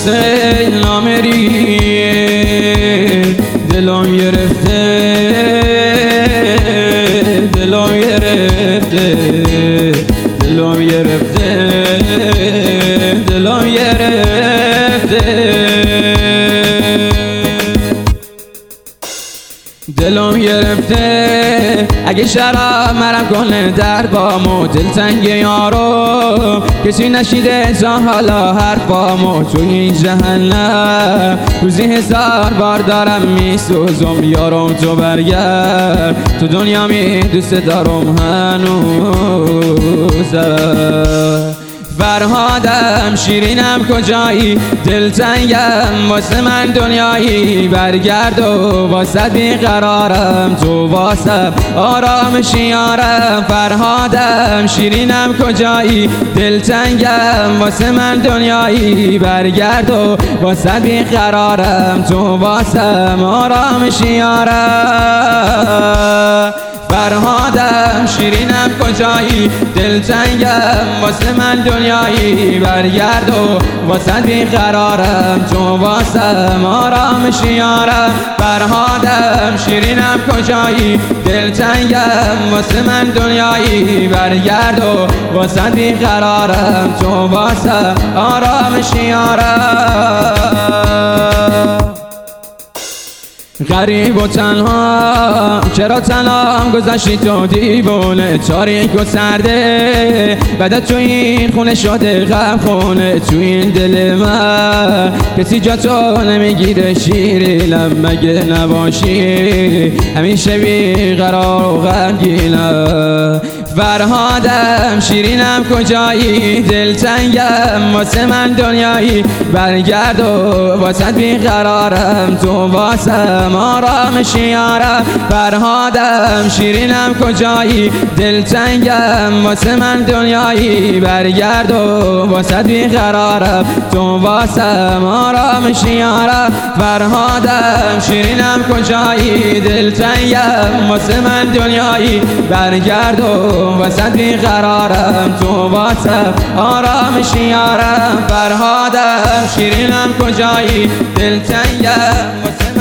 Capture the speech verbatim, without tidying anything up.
نامری دلم گرفته دلم گرفته دلم گرفته دلم گرفته دلم گرفته اگه شراب مرم کنه در بامو دلتنگ یارو کسی نشیده تا حالا حرفامو تو این جهنم روزی هزار بار دارم میسوزم یارم تو برگرد تو دنیا می دوست دارم هنوزم فرهادم شیرینم کجایی دلتنگم واسه من دنیایی برگرد و واسه بیقرارم تو واسه آرامش یارم فرهادم شیرینم کجایی دلتنگم واسه من دنیایی برگرد و واسه بیقرارم تو واسه آرامش یارم فرهادم شیرینم کجایی دلتنگم واسه من دنیایی برگرد و واسه بیقرارم تو واسه آرامش یارم فرهادم شیرینم کجایی دلتنگم واسه من دنیایی برگرد و واسه بیقرارم تو واسه آرامش یارم غریب و تنها چرا تنها گذشتی تو دیوونه تاریک و سرده بعد تو این خونه شده غم خونه تو این دل من کسی جا تو نمیگیره شیرینم مگه نباشی همیشه بیقرار و غمگینم فرهادم شیرینم کجایی دلتنگم واسه من دنیایی برگرد و واسه بیقرارم تو واسه آرامش یارم فرهادم شیرینم کجایی دلتنگم واسه من دنیایی برگرد و واسه بیقرارم تو واسه آرامش یارم فرهادم شیرینم کجایی دلتنگم واسه من دنیایی برگرد و واسه بیقرارم تو واسه آرامش یارم فرهادم شیرینم کجایی دلتنگم واسه